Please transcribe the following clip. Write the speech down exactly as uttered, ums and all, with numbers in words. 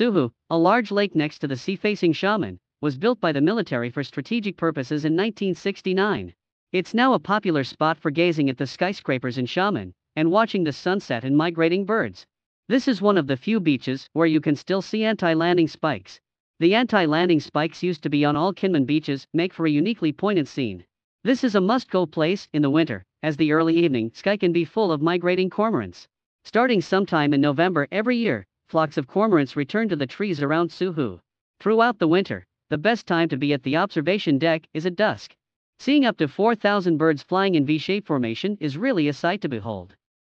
Suhu, a large lake next to the sea facing Xiamen, was built by the military for strategic purposes in nineteen sixty-nine. It's now a popular spot for gazing at the skyscrapers in Xiamen and watching the sunset and migrating birds. This is one of the few beaches where you can still see anti-landing spikes. The anti-landing spikes used to be on all Kinmen beaches, make for a uniquely poignant scene. This is a must-go place in the winter, as the early evening sky can be full of migrating cormorants. Starting sometime in November every year, flocks of cormorants return to the trees around Suhu. Throughout the winter, the best time to be at the observation deck is at dusk. Seeing up to four thousand birds flying in V-shaped formation is really a sight to behold.